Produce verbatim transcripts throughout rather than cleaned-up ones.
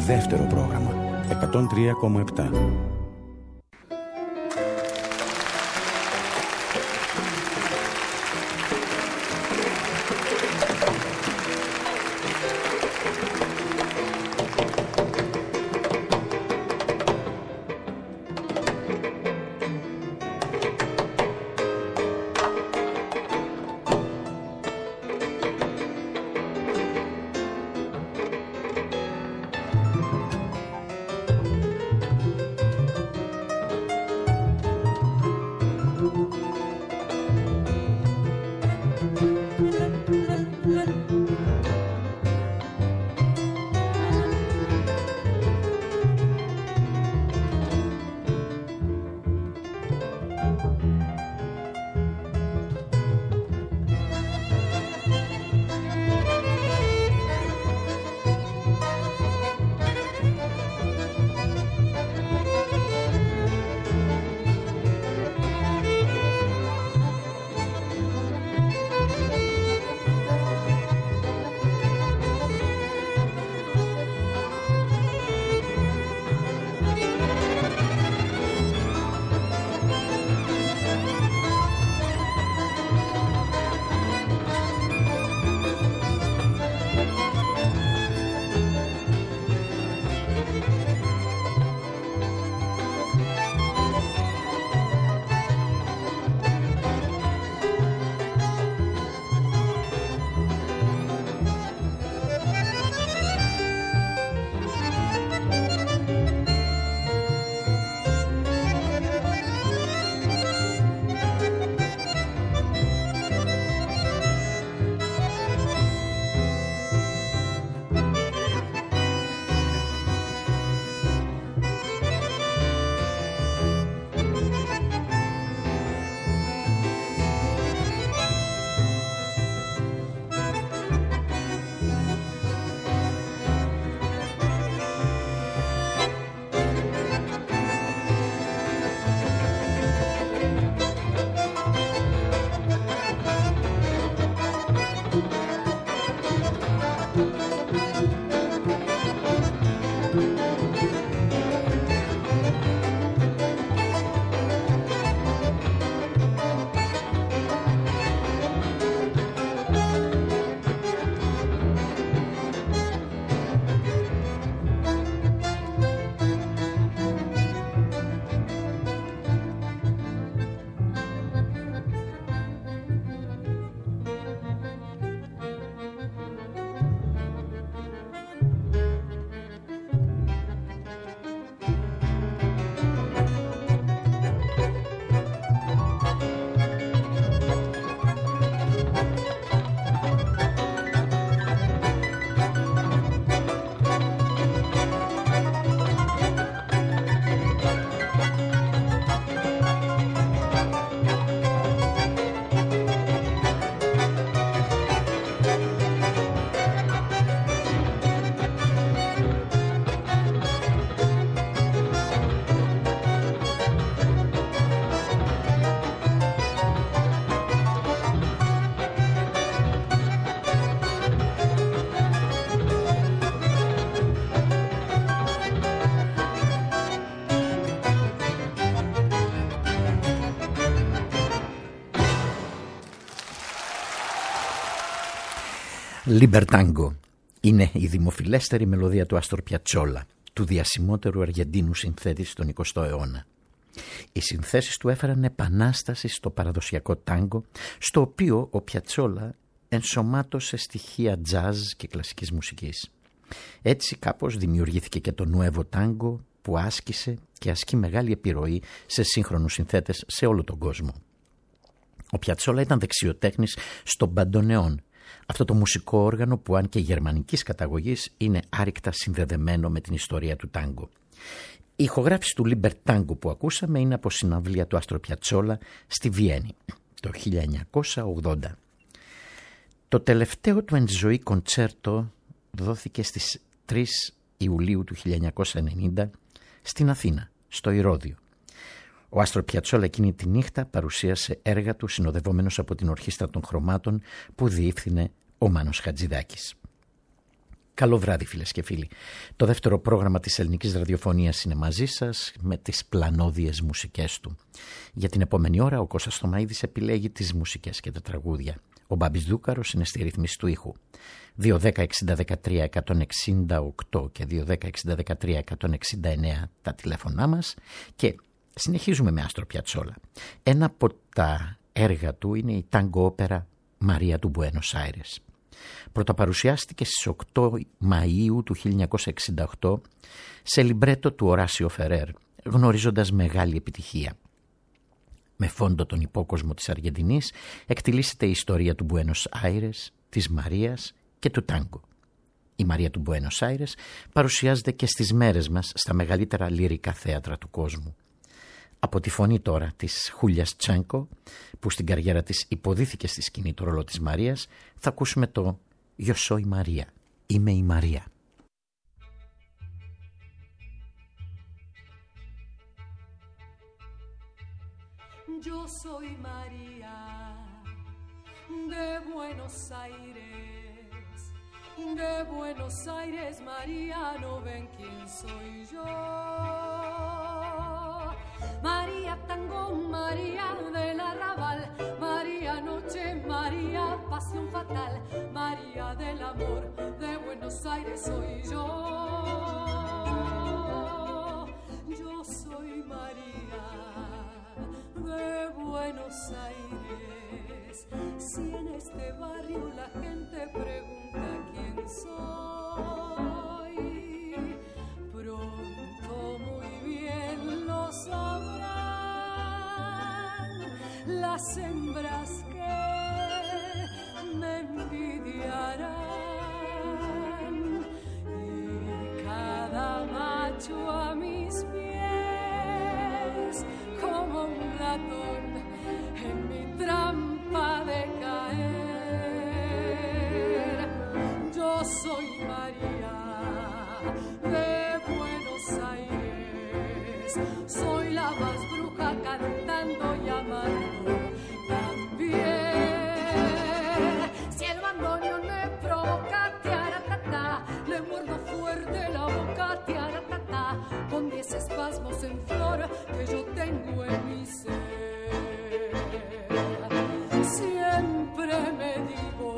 Δεύτερο πρόγραμμα εκατόν τρία κόμμα επτά. Λιμπερτάνγκο είναι η δημοφιλέστερη μελωδία του Άστορ Πιατσόλα, του διασημότερου Αργεντίνου συνθέτη στον εικοστό αιώνα. Οι συνθέσεις του έφεραν επανάσταση στο παραδοσιακό τάγκο, στο οποίο ο Πιατσόλα ενσωμάτωσε στοιχεία τζαζ και κλασικής μουσικής. Έτσι κάπως δημιουργήθηκε και το νουέβο τάγκο, που άσκησε και ασκεί μεγάλη επιρροή σε σύγχρονους συνθέτες σε όλο τον κόσμο. Ο Πιατσόλα ήταν δεξιοτέχνης στο μπαντονεόν, αυτό το μουσικό όργανο που, αν και γερμανικής καταγωγής, είναι άρρηκτα συνδεδεμένο με την ιστορία του τάγκο. Η ηχογράφηση του Λιμπερτάνγκο που ακούσαμε είναι από συναυλία του Άστορ Πιατσόλα στη Βιέννη το χίλια εννιακόσια ογδόντα. Το τελευταίο του εν ζωή κοντσέρτο δόθηκε στις τρεις Ιουλίου του χίλια εννιακόσια ενενήντα στην Αθήνα, στο Ηρώδειο. Ο Άστορ Πιατσόλα εκείνη τη νύχτα παρουσίασε έργα του συνοδευόμενος από την Ορχήστρα των Χρωμάτων που διεύθυνε ο Μάνος Χατζηδάκης. Καλό βράδυ φίλες και φίλοι. Το δεύτερο πρόγραμμα της ελληνικής ραδιοφωνίας είναι μαζί σας με τις πλανόδιες μουσικές του. Για την επόμενη ώρα ο Κώστας Θωμαίδης επιλέγει τις μουσικές και τα τραγούδια. Ο Μπάμπης Δούκαρος είναι στη ρύθμιση του ήχου. δύο δέκα εξήντα δεκατρία εκατόν εξήντα οκτώ και δύο δέκα εξήντα δεκατρία εκατόν εξήντα εννέα τα τηλέφωνά μας και συνεχίζουμε με Άστρο Πιατσόλα. Ένα από τα έργα του είναι η τάγκο όπερα Μαρία του Μπουένος Άιρες. Πρωτοπαρουσιάστηκε στις οκτώ Μαΐου του χίλια εννιακόσια εξήντα οκτώ σε λιμπρέτο του Οράσιο Φερέρ, γνωρίζοντας μεγάλη επιτυχία. Με φόντο τον υπόκοσμο της Αργεντινής εκτιλήσεται η ιστορία του Μπουένος Άιρες, της Μαρίας και του τάγκο. Η Μαρία του Μπουένος Άιρες παρουσιάζεται και στις μέρες μας στα μεγαλύτερα λυρικά θέατρα του κόσμου. Από τη φωνή τώρα της Χούλιας Τσένκο, που στην καριέρα της υποδίθηκε στη σκηνή το ρόλο της Μαρίας, θα ακούσουμε το «Yo soy María», «Είμαι η Μαρία». Yo soy María de Buenos Aires, de Buenos Aires, María, no ven quién soy yo. María tango, María del arrabal, María noche, María pasión fatal, María del amor, de Buenos Aires soy yo. Yo soy María de Buenos Aires. Si en este barrio la gente pregunta quién soy, pronto muy bien lo sabrán las hembras que me envidiarán y cada macho a mis pies como un ratón en mi trampa de caer. Yo soy María de Buenos Aires, soy la más bruja cantando y amando también. Si el bandoneón me provoca, tiaratata, le muerdo fuerte la boca, tiaratata, con diez espasmos en flor que yo tengo en mi ser. Siempre me digo,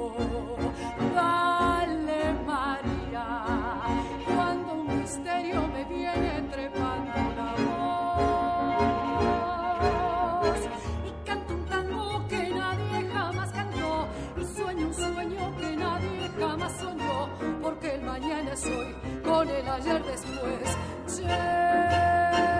dale María, cuando un misterio me viene trepando la voz. Y canto un tango que nadie jamás cantó, y sueño un sueño que nadie jamás soñó, porque el mañana es hoy, con el ayer después. Yeah.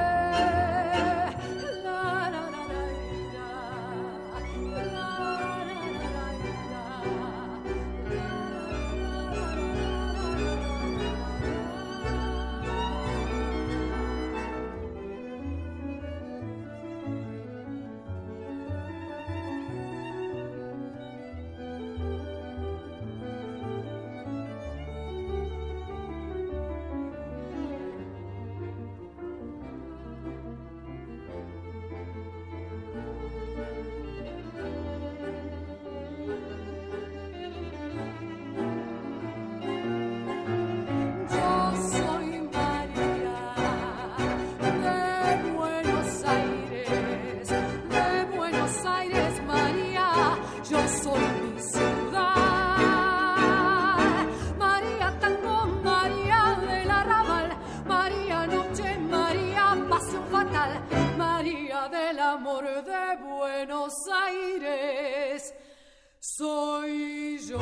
Soy yo.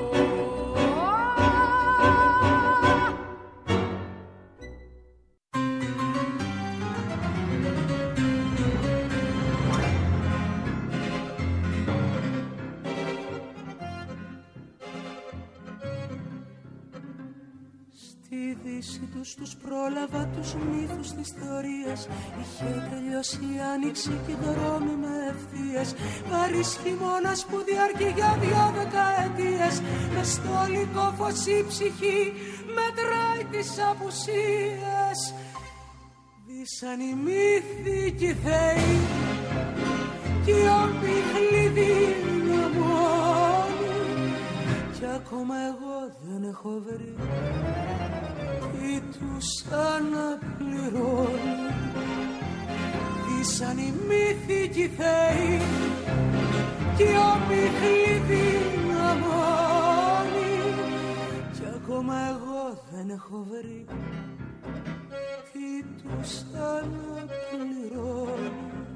Στη δύση τους τους πρόλαβα τους μύθους της ιστορίας. Είχε τελειώσει η άνοιξη και το δρόμοι με ευθείες. Βαρύς χειμώνας που διαρκεί για δυο δεκαετίες. Μες στο ολικό φως η ψυχή μετράει τις απουσίες. Δύσαν οι μύθοι κι οι θεοί κι οι ομίχλοι δυναμώνοι. κι ακόμα εγώ δεν έχω βρει τι τους αναπληρώνει. Ήσαν οι μύθικοι θεοί κι οι όμιχλοι δυναμώνει κι ακόμα εγώ δεν έχω βρει τι τους αναπληρώνει.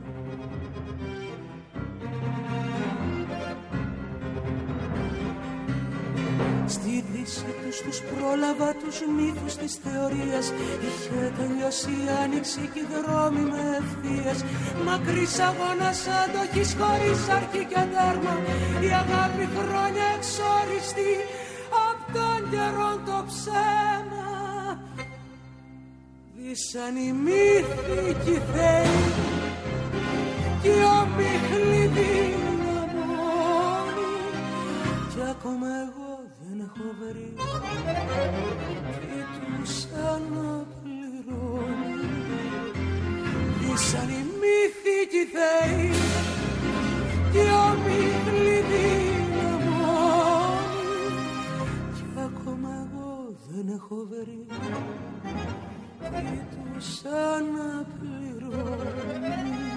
Στη δύση τους τους πρόλαβα τους μύθους της θεωρίας. Είχε τελειώσει η άνοιξη κι οι δρόμοι με ευθείες. Μακρύς αγώνας αντοχής χωρίς αρχή και τέρμα. Η αγάπη χρόνια εξόριστη απ' τον καιρόν το ψέμα. Δίσαν οι μύθικοι θεοί κι οι όμιχλοι δυναμώνει κι ακόμα εγώ δεν έχω βρει τι τους αναπληρώνει. Ήσαν οι μύθικοι θεοί κι οι όμιχλοι δυναμώνει κι ακόμα εγώ δεν έχω βρει τι τους αναπληρώνει.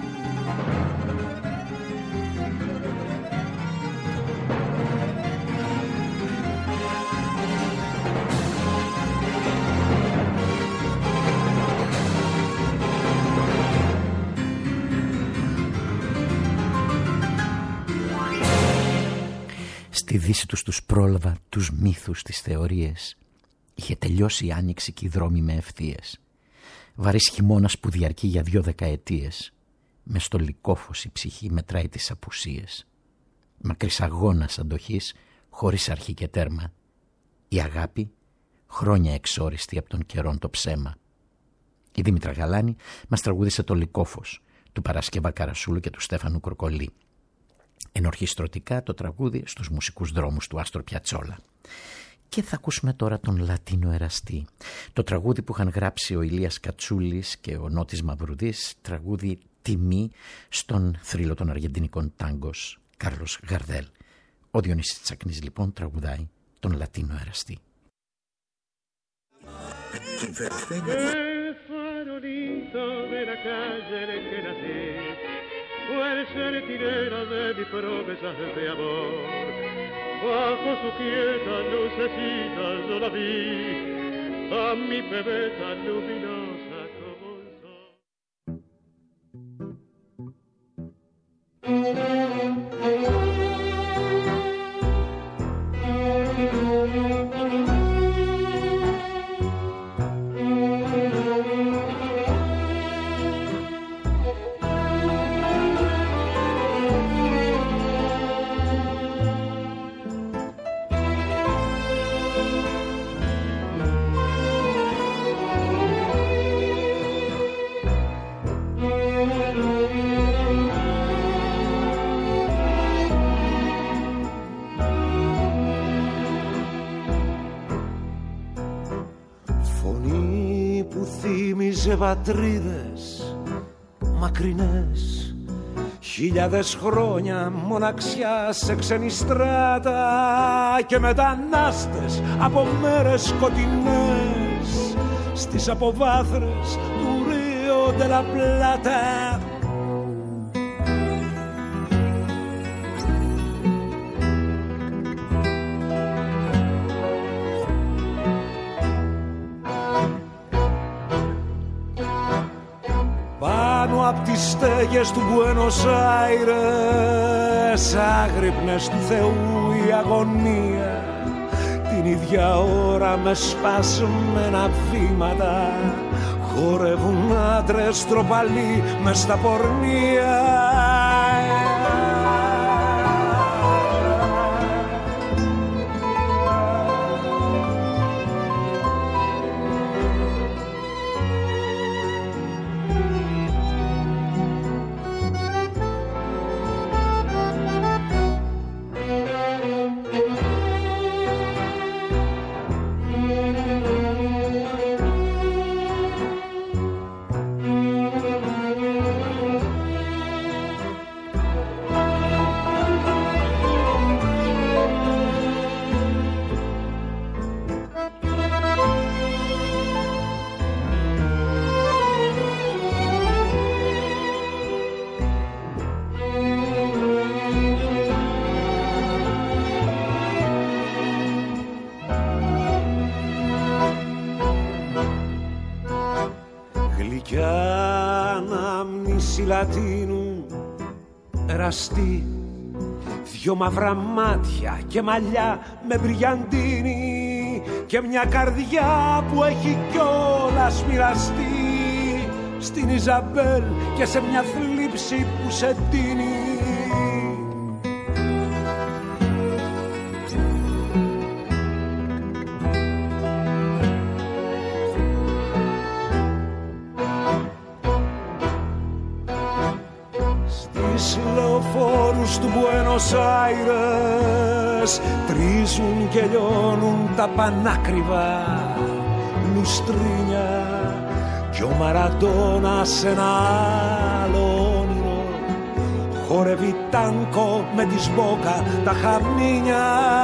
Στη δύση τους τους πρόλαβα τους μύθους, τις θεωρίες. Είχε τελειώσει η άνοιξη και οι δρόμοι με ευθείες. Βαρύς χειμώνας που διαρκεί για δυο δεκαετίες. Μες στο λυκόφως η ψυχή μετράει τις απουσίες. Μακρύς αγώνας αντοχής χωρίς αρχή και τέρμα. Η αγάπη χρόνια εξόριστη από τον καιρόν το ψέμα. Η Δήμητρα Γαλάνη μας τραγούδισε το λυκόφως του Παρασκευά Καρασούλου και του Στέφανου Κροκολή. Ενορχιστρωτικά το τραγούδι στους μουσικούς δρόμους του Άστρο Πιατσόλα. Και θα ακούσουμε τώρα τον Λατίνο Εραστή. Το τραγούδι που είχαν γράψει ο Ηλίας Κατσούλης και ο Νότης Μαυρουδής, τραγούδι τιμή στον θρύλο των αργεντινικών τάγκος Κάρλος Γαρδέλ. Ο Διονύσης Τσακνής λοιπόν τραγουδάει τον Λατίνο Εραστή. Puede ser tirera de mis promesas de amor. Bajo su quieta lucecita yo la vi, a mi bebé tan luminosa como el sol. Σε πατρίδες μακρινές, χιλιάδες χρόνια μοναξιά σε ξένη στράτα και μετανάστες από μέρες σκοτεινές στις αποβάθρες του Ρίο ντε λα Πλάτα. Απ' τις στέγες του Μπουένος Άιρες, άγρυπνες του Θεού η αγωνία, την ίδια ώρα με σπασμένα βήματα χορεύουν άντρες τροπαλοί μες στα πορνεία. Λατίνου εραστή, δυο μαύρα μάτια και μαλλιά με μπριαντίνι και μια καρδιά που έχει κιόλας μοιραστεί στην Ιζαμπέλ και σε μια θλίψη που σε τίνει. Του Μπουένος Άιρες τρίζουν και λιώνουν τα πανάκριβα λουστρίνια κι ο Μαραντόνα σε ένα άλλο όνειρο χορεύει τάνκο με τη σμπόκα τα χαμνίνια.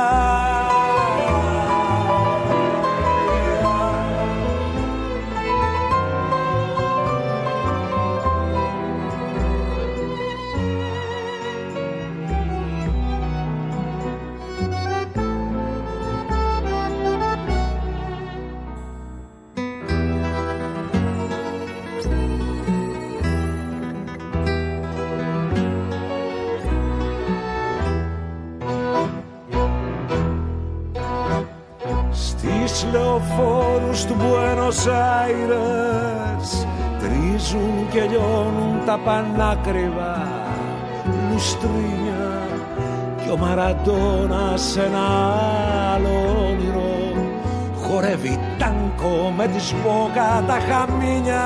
Λεωφόρους του Μπουένος Άιρες τρίζουν και λιώνουν τα πανάκριβα λουστρίνια κι ο Μαραντόνα σε ένα άλλο όνειρο χορεύει τάνκο με τη σμπόκα τα χαμίνια.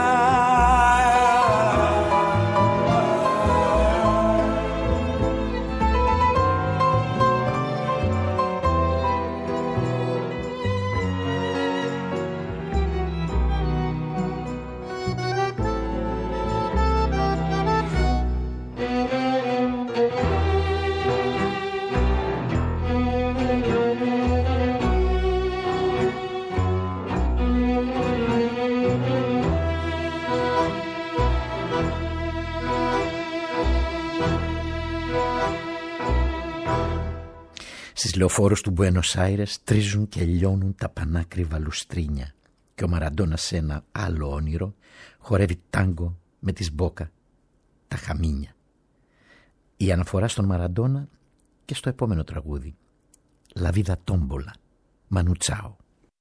Στις λεωφόρους του Μπουένος Άιρες τρίζουν και λιώνουν τα πανάκριβα λουστρίνια και ο Μαραντόνα σε ένα άλλο όνειρο χορεύει τάγκο με τη σμπόκα τα χαμίνια. Η αναφορά στον Μαραντόνα και στο επόμενο τραγούδι La vida tombola, Manu Chao.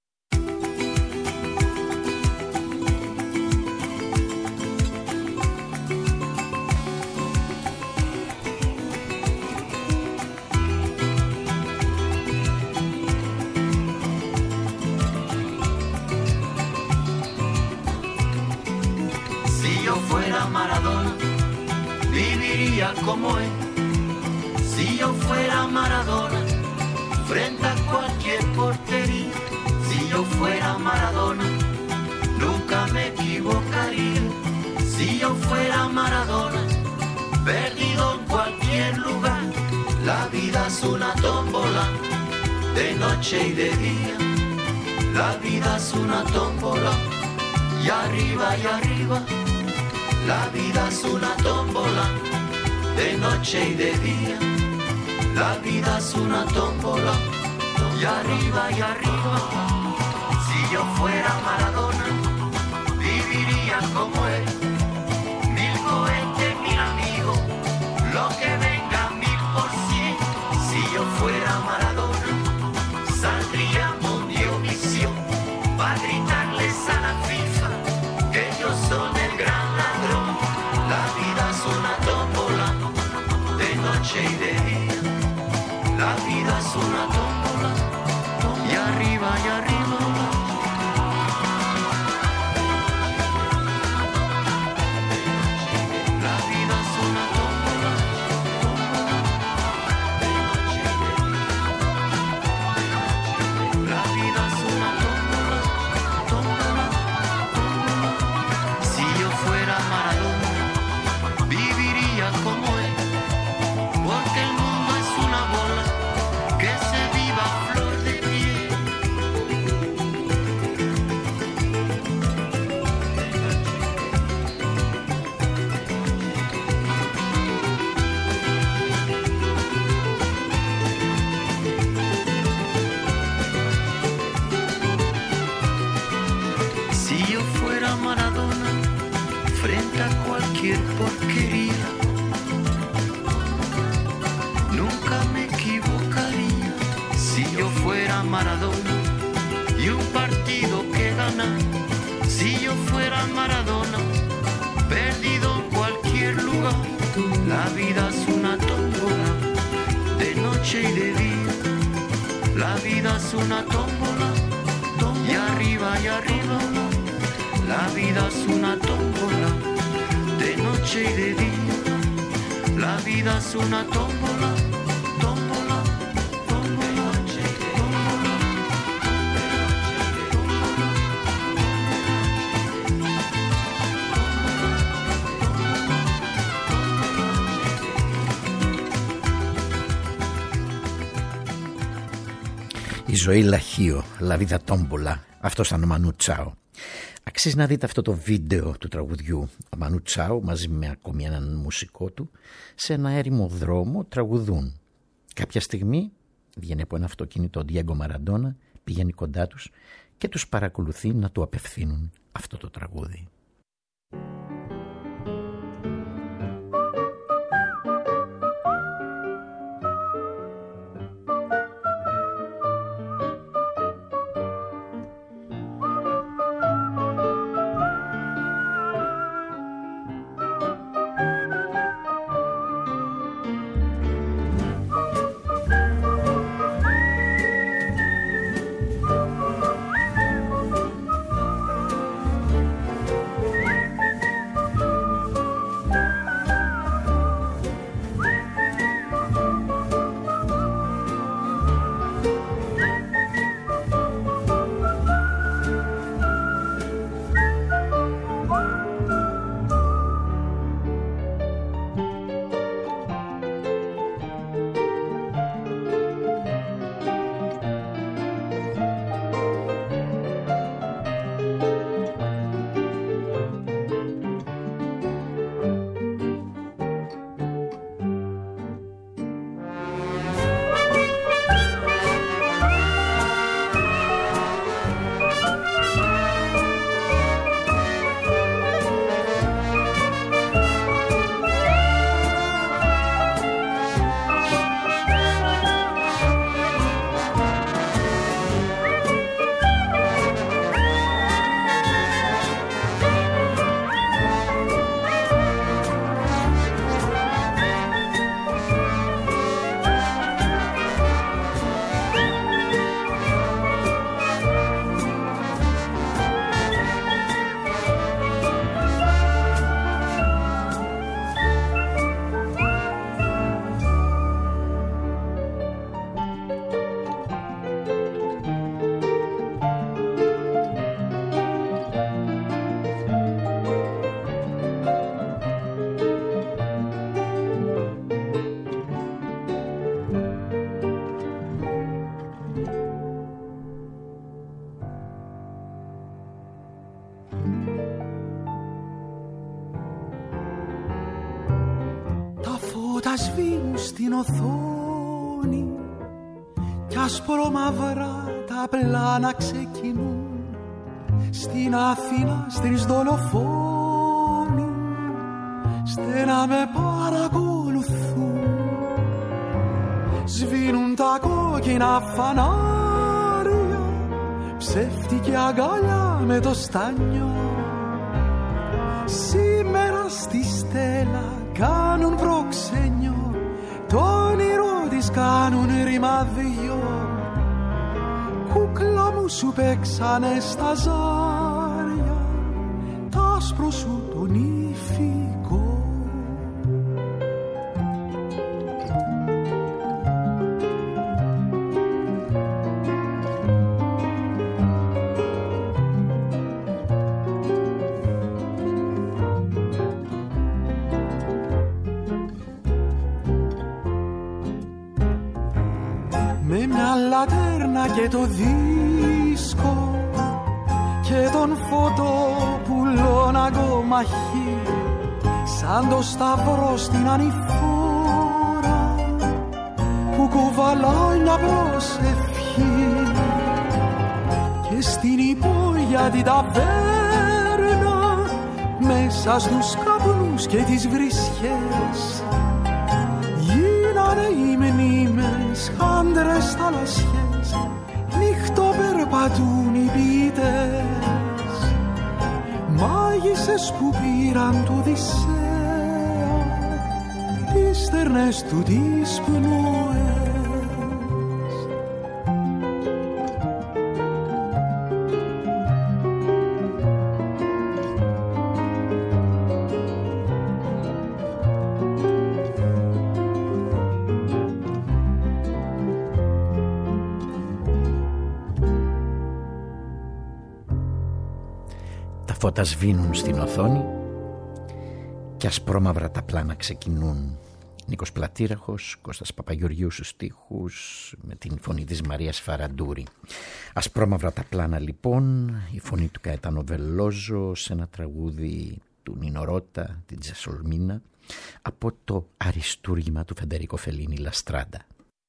Maradona, viviría como él. Si yo fuera Maradona, frente a cualquier portería. Si yo fuera Maradona, nunca me equivocaría. Si yo fuera Maradona, perdido en cualquier lugar. La vida es una tómbola, de noche y de día. La vida es una tómbola, y arriba y arriba. La vida es una tómbola, de noche y de día. La vida es una tómbola, y arriba y arriba. Si yo fuera Maradona, viviría como él. Mil cohetes, mil amigos, lo que venga mil por cien. Si yo fuera Maradona, saldría Mundiovisión para gritarles a la FIFA que ellos son el gran ladrón. La vida es una tómbola, de noche y de día. La vida es una tómbola, y arriba y arriba. La vida es una tómbola, de noche y de día. cualquier porquería. Nunca me equivocaría si yo fuera Maradona y un partido que gana. Si yo fuera Maradona, perdido en cualquier lugar. La vida es una tómbola, de noche y de día. La vida es una tómbola, y arriba y arriba. La vida es una tómbola, de noche y de día. La vida es una tómbola, tómbola, tómbola, de noche y de día. Η ζωή λαχείο, la vida tombola. Αυτό ήταν ο Μανού Τσάο. Αξίζει να δείτε αυτό το βίντεο του τραγουδιού. Ο Μανού Τσάο μαζί με ακόμη έναν μουσικό του σε ένα έρημο δρόμο τραγουδούν. Κάποια στιγμή βγαίνει από ένα αυτοκίνητο ο Ντιέγκο Μαραντόνα, πηγαίνει κοντά τους και τους παρακολουθεί να του απευθύνουν αυτό το τραγούδι. Τα σβήνουν στην οθόνη κι ασπρομαυρά τα πλάνα ξεκινούν στην Αθήνα στις δολοφόνοι στενά με παρακολουθούν. Σβήνουν τα κόκκινα φανάρια, ψεύτικη αγκαλιά με το στάνιο. Σήμερα στη στέλα κάνουν προξένιο, το όνειρο της κάνουν ρημαδιο. Κούκλα μου σου παίξανε στα ζάρια, τ' άσπρο σου τον ηφικό. Με μια λατέρνα και το δίσκο και τον φωτοπουλό αγκομαχή, σαν το σταυρό στην ανηφόρα που κουβαλάει μια προσευχή. Και στην υπόγεια την ταβέρνα μέσα στους καπνούς και τις βρισχές γίνανε οι μνήμες άντρες θαλασσιές, νύχτο περπατούν οι ποιητές, μάγισσες που πήραν του Οδυσσέα τις στερνές του τις πνοές. Φώτα σβήνουν στην οθόνη και ασπρόμαυρα τα πλάνα ξεκινούν. Νίκος Πλατήραχος, Κώστας Παπαγεωργίου στους στίχους, με την φωνή της Μαρίας Φαραντούρη. Ασπρόμαυρα τα πλάνα λοιπόν, η φωνή του Καετάνο Βελόζο σε ένα τραγούδι του Νίνο Ρώτα, την Τζεσολμίνα, από το αριστούργημα του Φεντερίκο Φελίνη Λαστράντα.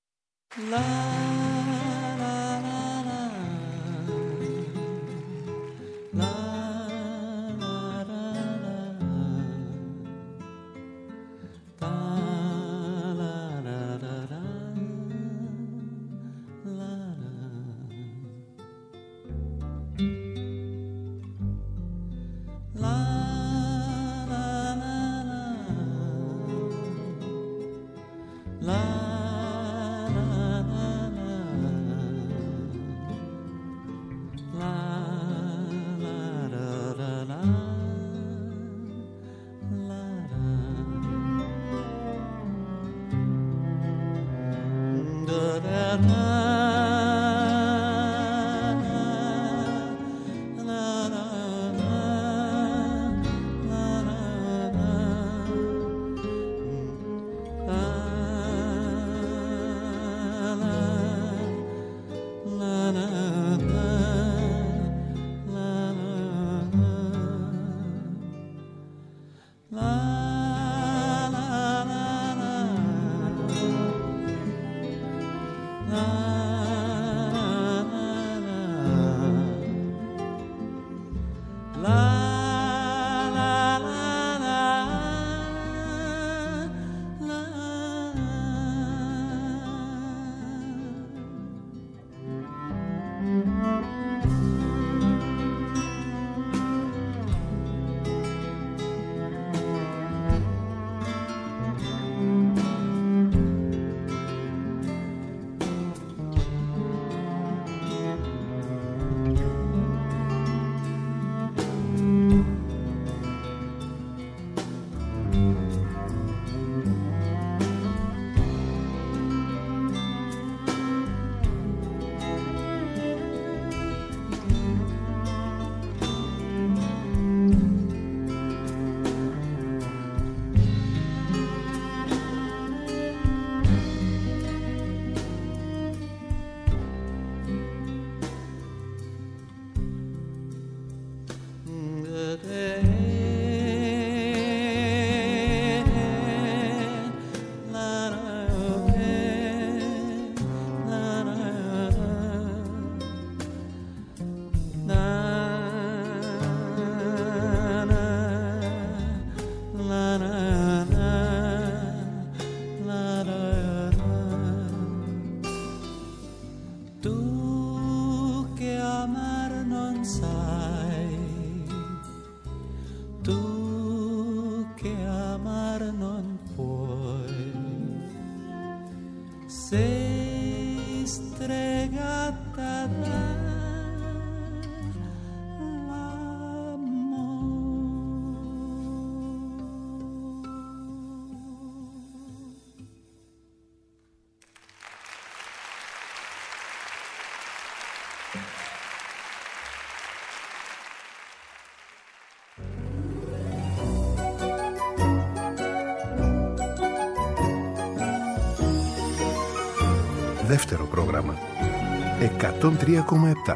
Δεύτερο πρόγραμμα εκατόν τρία κόμμα επτά.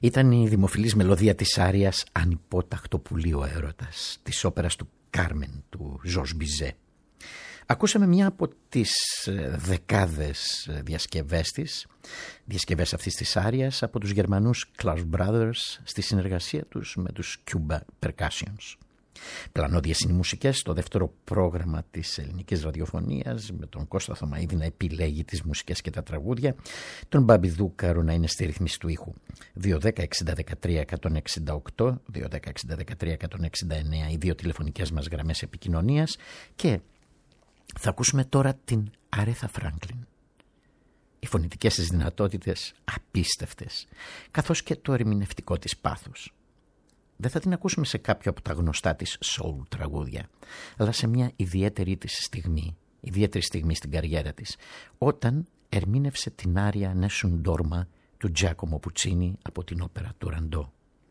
Ήταν η δημοφιλής μελωδία της άριας «Ανυπότακτο πουλί ο έρωτας» της όπερας του Κάρμεν του Ζορζ Μπιζέ. Ακούσαμε μια από τις δεκάδες διασκευές της, διασκευές αυτής της άριας από τους Γερμανούς Clark Brothers στη συνεργασία τους με τους Cuba Percussions. Πλανώδιες είναι οι μουσικές στο δεύτερο πρόγραμμα της ελληνικής ραδιοφωνίας, με τον Κώστα Θωμαίδη να επιλέγει τις μουσικές και τα τραγούδια, τον Μπάμπη Δούκαρο να είναι στη ρύθμιση του ήχου. δύο δέκα εξήντα δεκατρία εκατόν εξήντα οκτώ, δύο δέκα εξήντα δεκατρία εκατόν εξήντα εννέα οι δύο τηλεφωνικές μας γραμμές επικοινωνίας, και θα ακούσουμε τώρα την Αρέθα Φράγκλιν. Οι φωνητικές της δυνατότητες απίστευτες, καθώς και το ερμηνευτικό της πάθος. Δεν θα την ακούσουμε σε κάποιο από τα γνωστά της soul τραγούδια, αλλά σε μια ιδιαίτερη της στιγμή, ιδιαίτερη στιγμή στην καριέρα της, όταν ερμήνευσε την άρια Nessun Dorma του Giacomo Puccini από την όπερα του Ραντό.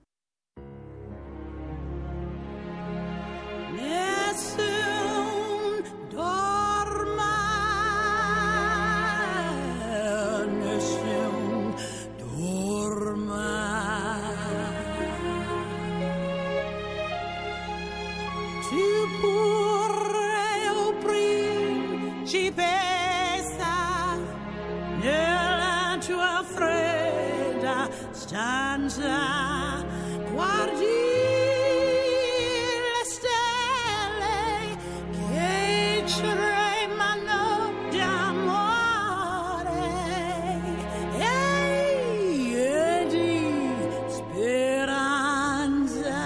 Ci pesa nella tua fredda stanza, guardi le stelle che tremano d'amore e di speranza.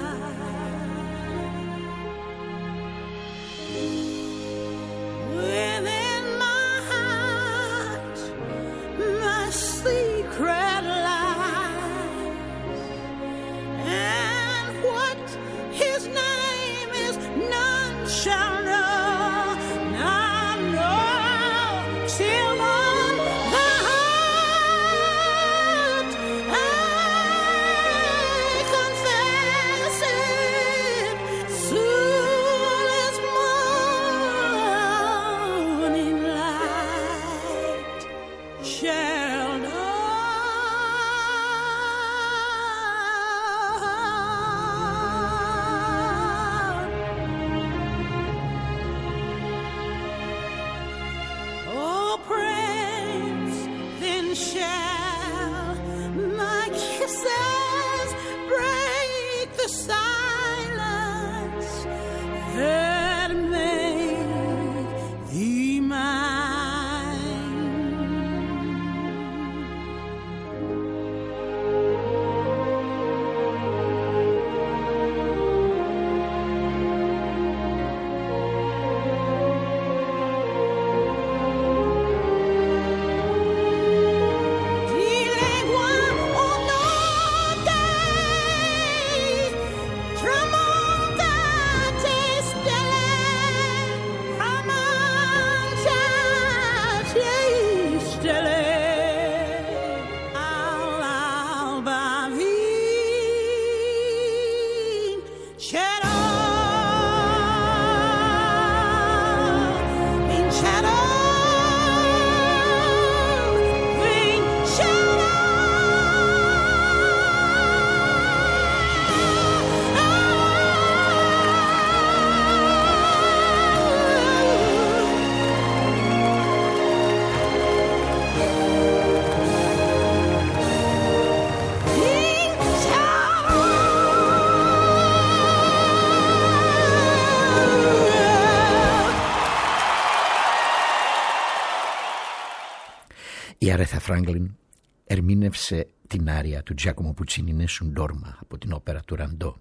Η Αρέθα Φράγκλιν ερμήνευσε την άρια του Giacomo Puccini Nessun Dorma από την όπερα του Ραντό.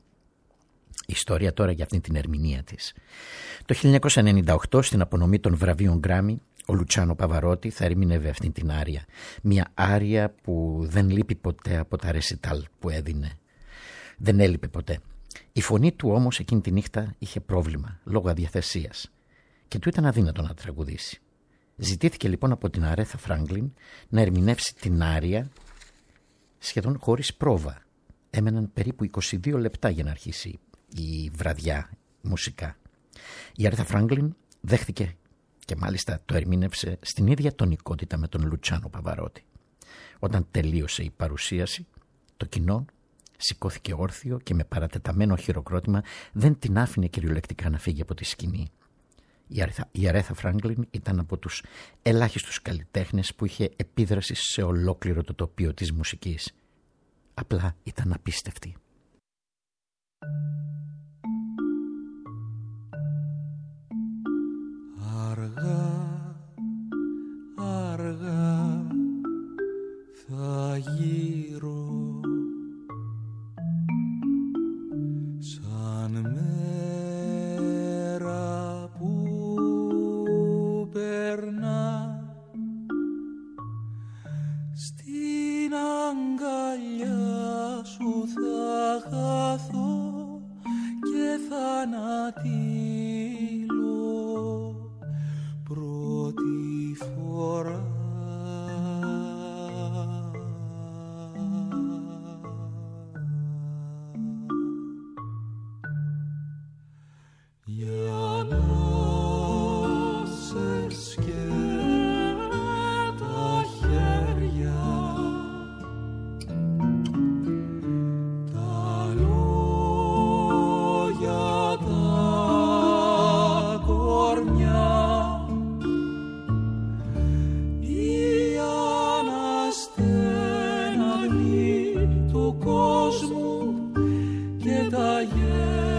Η ιστορία τώρα για αυτήν την ερμηνεία της. Το χίλια εννιακόσια ενενήντα οκτώ, στην απονομή των βραβείων Γκράμι, ο Λουτσάνο Παβαρότη θα ερμήνευε αυτήν την άρια. Μια άρια που δεν λείπει ποτέ από τα ρεσιτάλ που έδινε. Δεν έλειπε ποτέ. Η φωνή του όμως εκείνη τη νύχτα είχε πρόβλημα λόγω αδιαθεσίας και του ήταν αδύνατο να τραγουδήσει. Ζητήθηκε λοιπόν από την Αρέθα Φράγκλιν να ερμηνεύσει την άρια σχεδόν χωρίς πρόβα. Έμεναν περίπου είκοσι δύο λεπτά για να αρχίσει η βραδιά μουσικά. Η Αρέθα Φράγκλιν δέχτηκε και μάλιστα το ερμήνευσε στην ίδια τονικότητα με τον Λουτσάνο Παβαρότη. Όταν τελείωσε η παρουσίαση, Το κοινό σηκώθηκε όρθιο και με παρατεταμένο χειροκρότημα δεν την άφηνε κυριολεκτικά να φύγει από τη σκηνή. Η Αρέθα Φράγκλιν ήταν από τους ελάχιστους καλλιτέχνες που είχε επίδραση σε ολόκληρο το τοπίο της μουσικής. Απλά ήταν απίστευτη. Αργά, αργά θα γύρω σαν μέρα που περνά, στην αγκαλιά σου θα χαθώ και θανατήλω πρώτη φορά. Για να σε σκέφτα τα χέρια, τα λόγια, τα κορμιά, η αναστέναγμη του κόσμου και τα γέλια.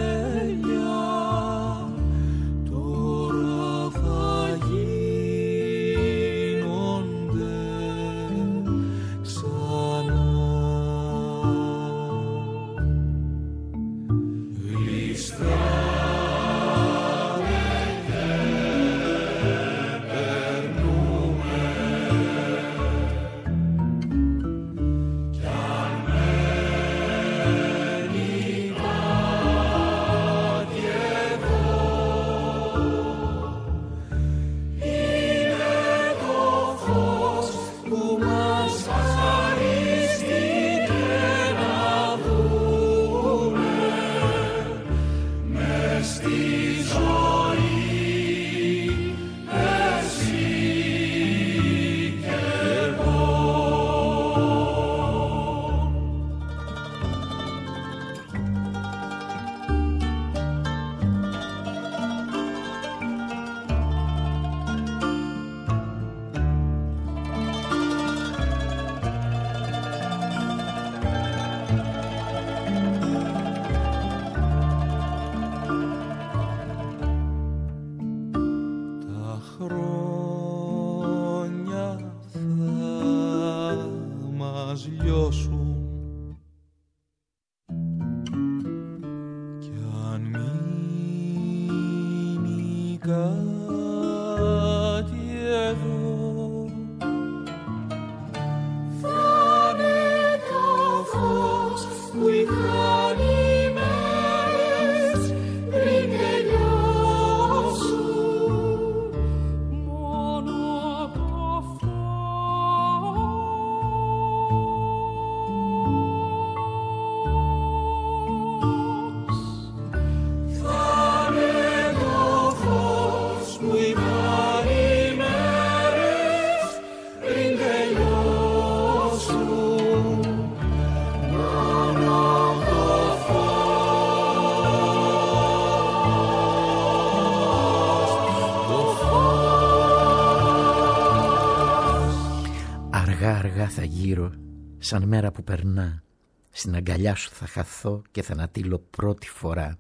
Θα γύρω σαν μέρα που περνά, στην αγκαλιά σου θα χαθώ και θα ανατείλω πρώτη φορά.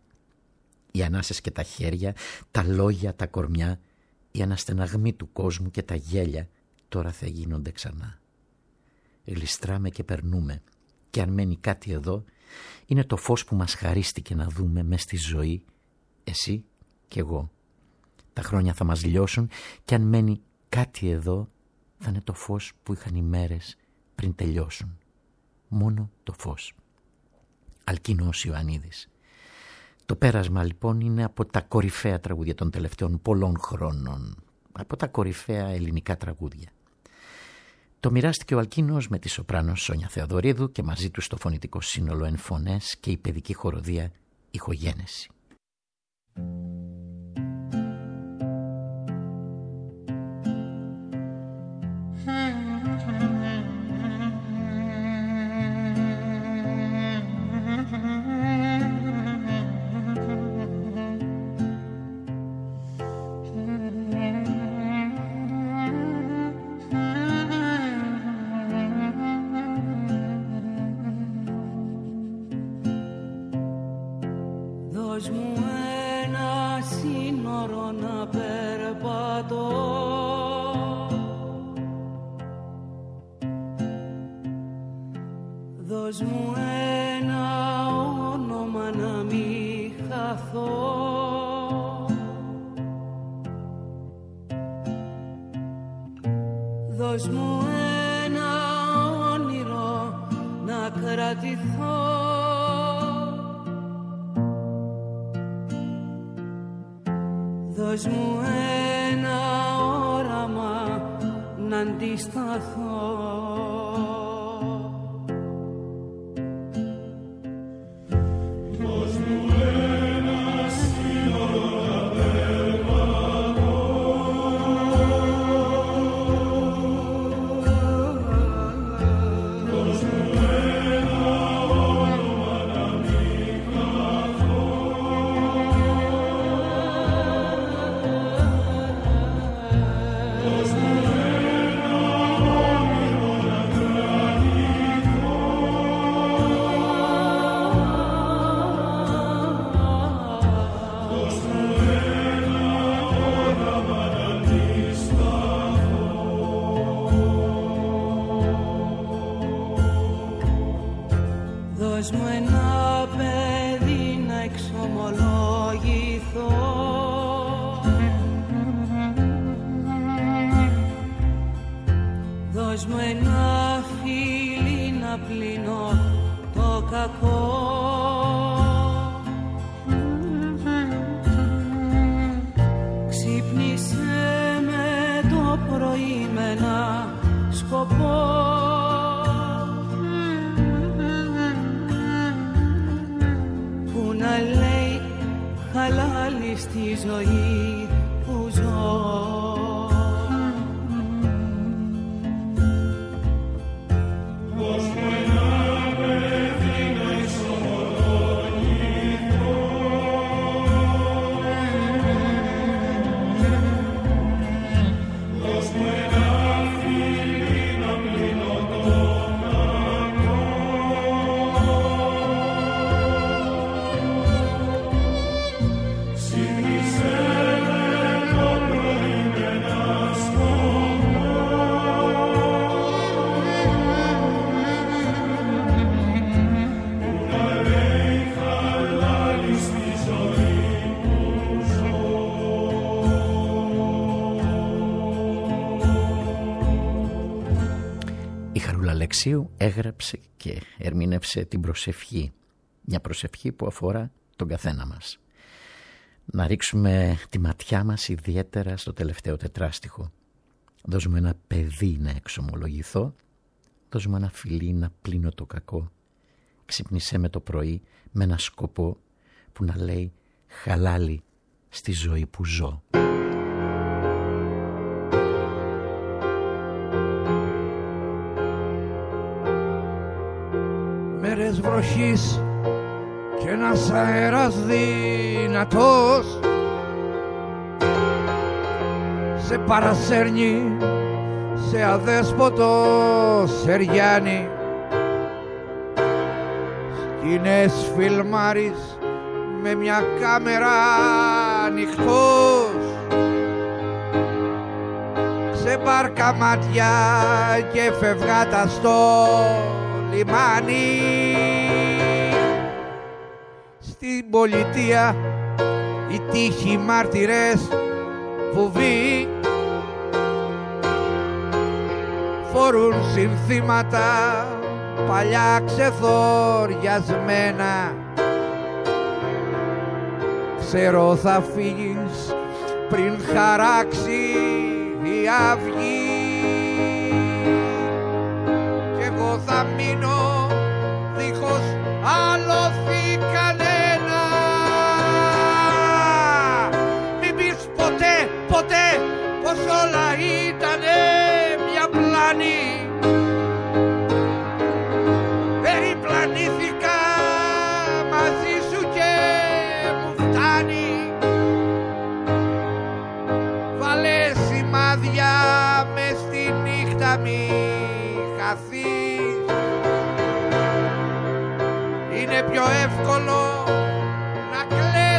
Οι ανάσες και τα χέρια, τα λόγια, τα κορμιά, η αναστεναγμή του κόσμου και τα γέλια τώρα θα γίνονται ξανά. Γλιστράμε και περνούμε και αν μένει κάτι εδώ είναι το φως που μας χαρίστηκε να δούμε μες στη ζωή, εσύ και εγώ. Τα χρόνια θα μας λιώσουν και αν μένει κάτι εδώ θα είναι το φως που είχαν οι μέρες πριν τελειώσουν. Μόνο το φως. Αλκίνος Ιωαννίδης. Το πέρασμα λοιπόν είναι από τα κορυφαία τραγούδια των τελευταίων πολλών χρόνων. Από τα κορυφαία ελληνικά τραγούδια. Το μοιράστηκε ο Αλκίνος με τη σοπράνο Σόνια Θεοδωρίδου και μαζί του στο φωνητικό σύνολο εν φωνές και η παιδική χοροδία Ηχογένεση. Δώσ' μου ένα σύνορο να περπατώ, δώσ' μου ένα όνομα να μη χαθώ, δώσ' μου ένα όνειρο να κρατηθώ, δώσ' μου ένα όραμα να αντισταθώ. Δώσ' μου ένα παιδί να εξομολογηθώ, δώσ' μου ένα φίλι να πλύνω το κακό, ξύπνησε με το πρωί με ένα σκοπό, να λέει χαλάλι στη ζωή που ζω. Δώσ' μου ένα παιδί να εξομολογηθώ, δώσ' μου ένα φίλι να πλύνω το κακό, Αλεξίου έγραψε και ερμήνευσε την προσευχή, μια προσευχή που αφορά τον καθένα μας. Να ρίξουμε τη ματιά μας ιδιαίτερα στο τελευταίο τετράστιχο. Δώσ' μου ένα παιδί να εξομολογηθώ, δώσ' μου ένα φιλί να πλύνω το κακό, ξύπνησέ με το πρωί με ένα σκοπό που να λέει χαλάλι στη ζωή που ζω. Μέρες βροχής και ένας αέρας δυνατός σε παρασέρνει σε αδέσποτο σεριάνι, σκηνές φιλμάρεις με μια κάμερα ανοιχτός, σε μπάρκα μάτια και φευγάτα στο λιμάνι. Στην πολιτεία οι τύχοι μάρτυρες βουβοί φορούν συνθήματα παλιά ξεθοριασμένα. Ξέρω θα φύγεις πριν χαράξει η αυγή κι εγώ θα μείνω δίχως άλοθη κανένα. Μην πεις ποτέ, ποτέ πως όλα ήτανε μια πλάνη. Περιπλανήθηκα μαζί σου και μου φτάνει. Βάλε σημάδια μες στη νύχτα μη χαθείς. Είναι πιο εύκολο να κλαίσεις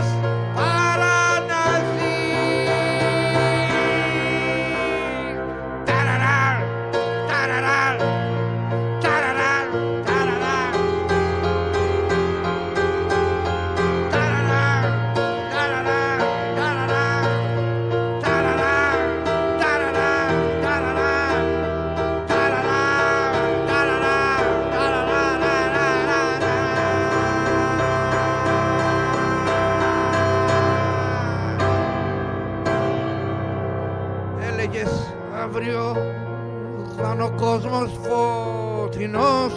κόσμος φωτεινός,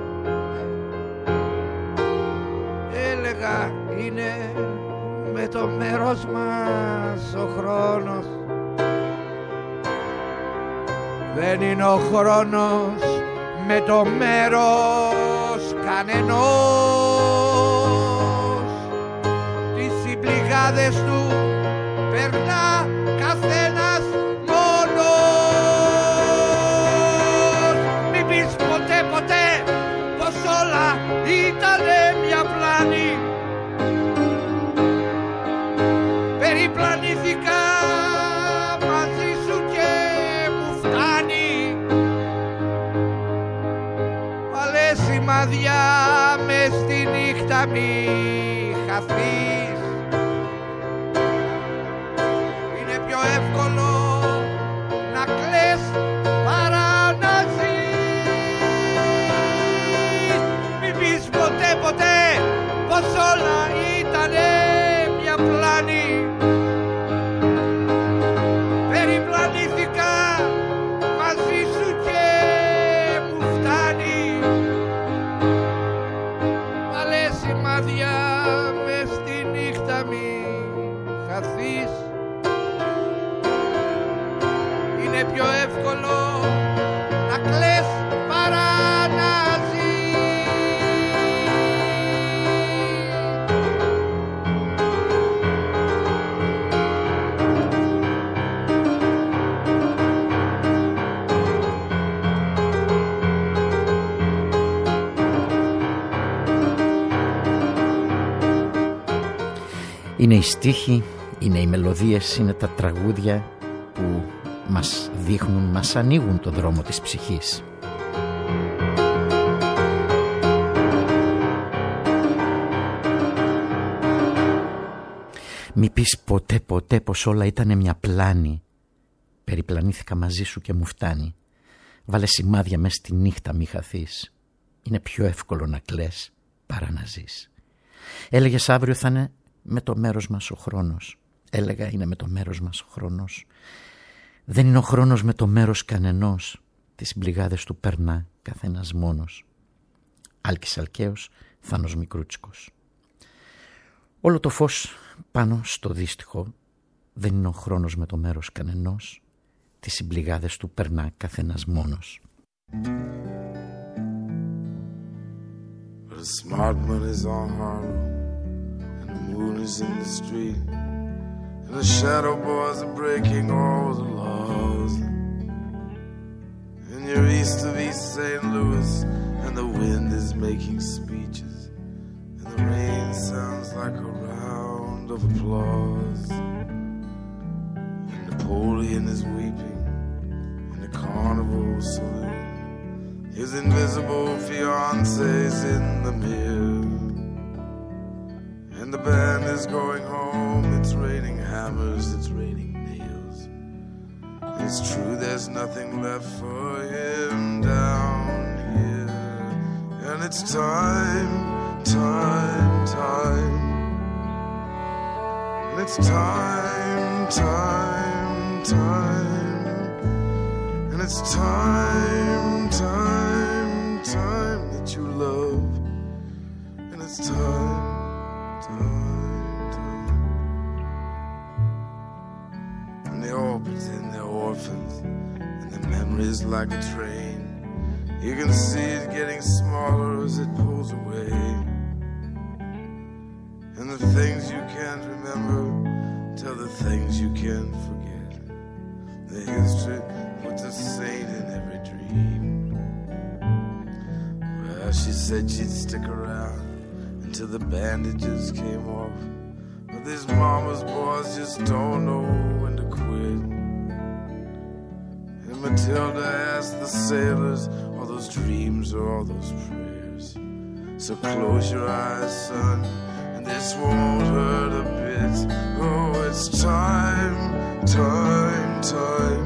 έλεγα είναι με το μέρος μας ο χρόνος. Δεν είναι ο χρόνος με το μέρος κανενός. Τις συμπληγάδες του περνά καθένας μόνος. Μην πεις ποτέ ποτέ πως όλα ήτανε μια πλάνη. Περιπλανήθηκα μαζί σου και μου φτάνει. Βάλε σημάδια μες στη νύχτα μη χαθείς. Είναι πιο εύκολο να κλαις παρά να ζεις. Μην πεις ποτέ ποτέ πως όλα ήτανε μια πλάνη. Περιπλανήθηκα μαζί σου και μου φτάνει. Βάλε σημάδια μες στη νύχτα μη χαθείς. Είναι πιο εύκολο να κλαις παρά να Είναι οι στίχοι, είναι οι μελωδίες, είναι τα τραγούδια που μας δείχνουν, μας ανοίγουν το δρόμο της ψυχής. Μη πεις ποτέ ποτέ πως όλα ήτανε μια πλάνη. Περιπλανήθηκα μαζί σου και μου φτάνει. Βάλε σημάδια μες στη νύχτα μη χαθείς. Είναι πιο εύκολο να κλαις παρά να ζεις. Έλεγες αύριο θα είναι με το μέρος μας ο χρόνος. Έλεγα είναι με το μέρος μας ο χρόνος. Δεν είναι ο χρόνος με το μέρος κανενός. Τις μπλιγάδες του περνά καθένας μόνος. Άλκης Αλκαίος, Θάνος Μικρούτσικος. Όλο το φως πάνω στο δύστιχο. Δεν είναι ο χρόνος με το μέρος κανενός. Τις συμπληγάδες του περνά καθένας μόνος. But a smart man is on Harlem, and the moon is in the street, and the shadow boys are breaking all the laws. And you're east of East Saint Louis, and the wind is making speeches, and the rain sounds like a round of applause. And Napoleon is weeping in the carnival saloon. His invisible fiance's in the mirror, and the band is going home. It's raining hammers, it's raining nails. It's true there's nothing left for him down here, and it's time, time, time. And it's time, time, time. And it's time, time, time that you love. And it's time, time, time. And they all pretend they're orphans, and the memory's like a train. You can see it getting smaller as it pulls away. And the things you can't remember tell the things you can't forget. The history puts a saint in every dream. Well, she said she'd stick around until the bandages came off. But these mama's boys just don't know when to quit. And Matilda asked the sailors, all those dreams or all those prayers. So close your eyes, son, and this won't hurt a bit. Oh, it's time, time, time.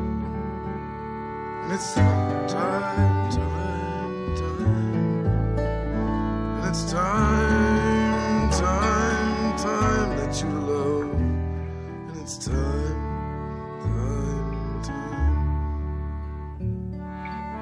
And it's time, time, time. And it's time, time, time that you love. And it's time, time, time.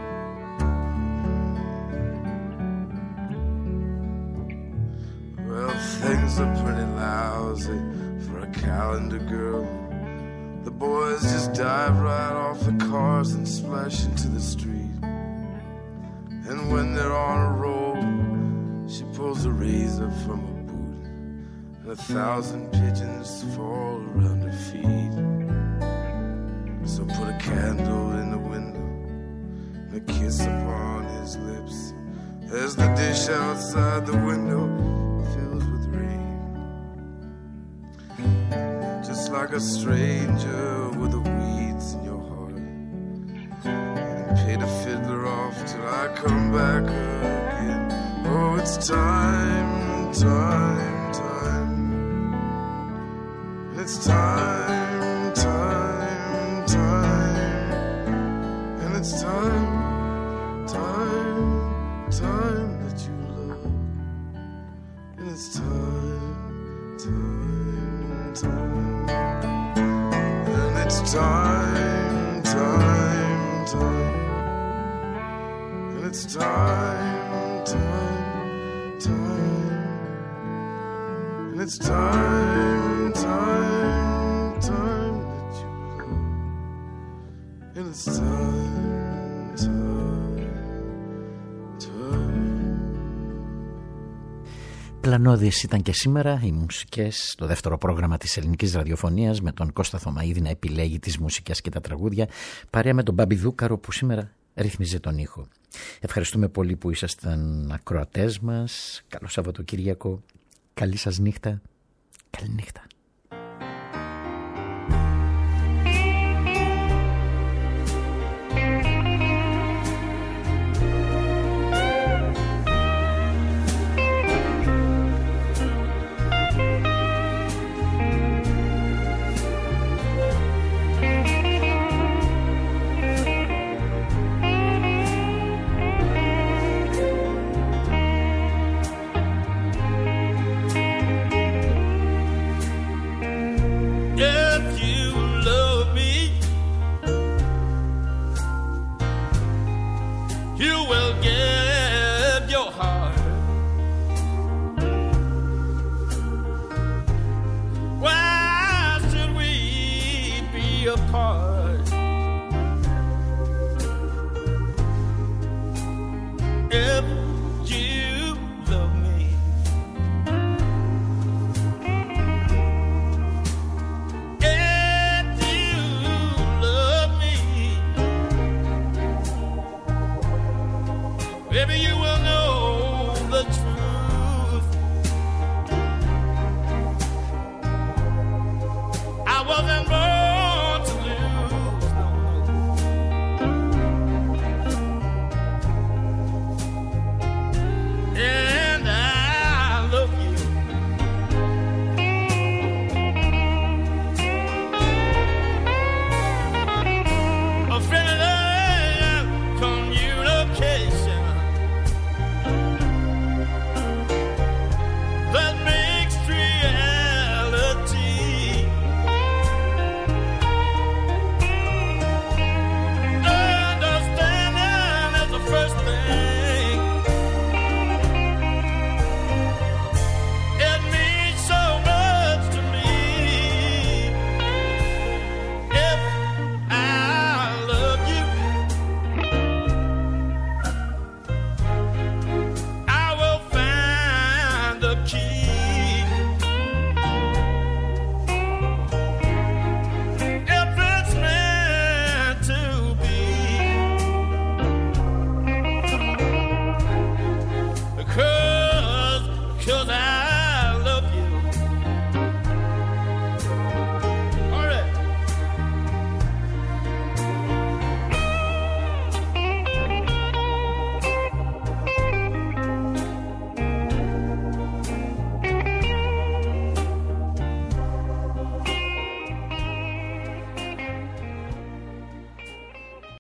pockets are pretty lousy for a calendar girl. The boys just dive right off the cars and splash into the street. And when they're on a roll, she pulls a razor from her boot, and a thousand pigeons fall around her feet. So put a candle in the window and a kiss upon his lips, as the dish outside the window fills with rain. Just like a stranger with the weeds in your heart, and pay the fiddler off till I come back again. Oh, it's time, time, time. It's time, time, time. And it's time, time, time that you love. And it's time, time, time. And it's time, time, time. And it's time, time, time. And it's time, time, time that you love. And it's time, time, time. Πλανώδης ήταν και σήμερα οι μουσικές, το δεύτερο πρόγραμμα της ελληνικής ραδιοφωνίας, με τον Κώστα Θωμαίδη να επιλέγει τις μουσικές και τα τραγούδια, παρέα με τον Μπάμπη Δούκαρο που σήμερα ρύθμιζε τον ήχο. Ευχαριστούμε πολύ που ήσασταν ακροατές μας. Καλό Σαββατοκύριακο. Καλή σας νύχτα. Καλή νύχτα. Key